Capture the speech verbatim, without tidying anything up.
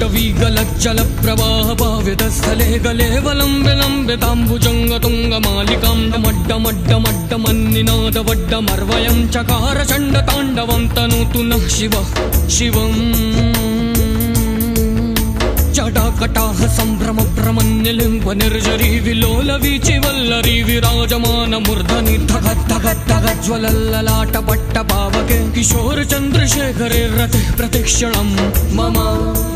ताटवीगलज्जलप्रवाह पाव्यतस्थले गले वलम्बे लम्बिताम्बुजङ्गतुङ्गमालिकां डमड्डमड्डमड्डमन्निनादवड्डमर्वयं चकार चण्डताण्डवं तनोतु नः शिवः शिवम् जटाकटाह सम्भ्रम भ्रमन्यलिम्ब निर्जरी विलोल वीचिवल्लरी विराजमान मूर्धनि धगत् धगत् धगज्ज्वलल्ललाट पट्ट पावके किशोर चन्द्रशेखरे रते प्रतिक्षणं मम।